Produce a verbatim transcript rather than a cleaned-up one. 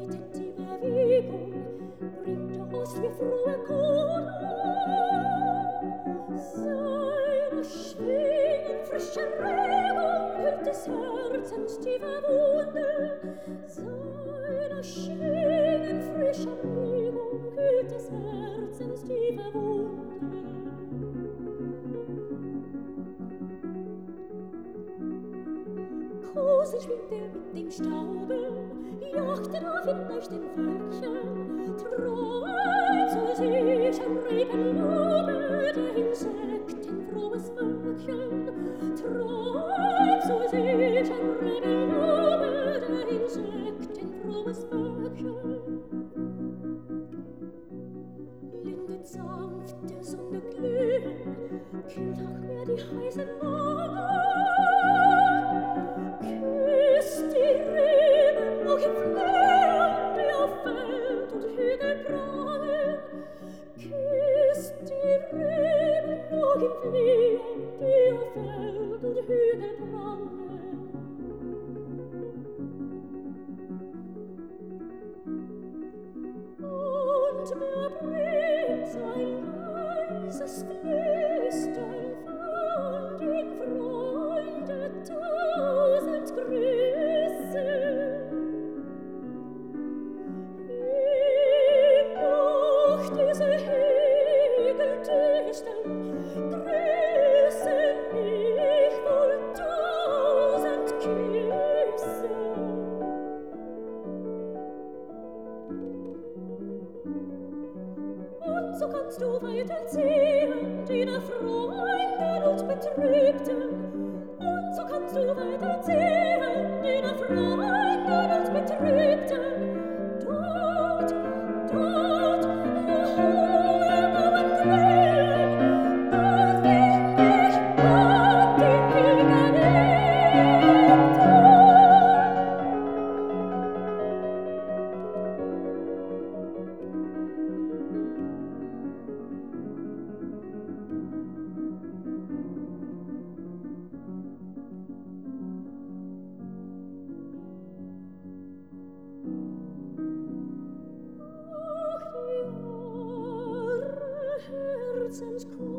die Bewegung bringt aus mir frohe Kunde. Seine Schwingen frische Regung hüllt des Herzens tiefe Wunde. Seine Schwingen frische Regung hüllt des Herzens tiefe Wunde. Kosig schwingt er mit dem Staube, jagt er auf ihn durch den Wölkchen, träumt so sich am Regenlaube der Insekten frohes Wölkchen, träumt so sich am Regenlaube der Insekten frohes Wölkchen. Lindet sanft der Sonne glühen, kühlt auch mehr die heißen Wangen. Küsst die Reben noch im Flehen, die auf Feld und Hügel prangen. Küsst die Reben noch im Flehen, die auf Feld und Hügel prangen. Und wer bringt sein leises Flüstern von den Freunden tausend Grüße? Ihm noch diese Hügeldichten grüßen mich wohl tausend Küsse. Und so kannst du weiterziehen, deiner Freunden und Betrübten. Und so kannst du weiterziehen, deiner Freunden und Betrübten. Dort, dort, wo hohe Mauern glühen, dort find ich Gott, den Geliebten. Herzenskuss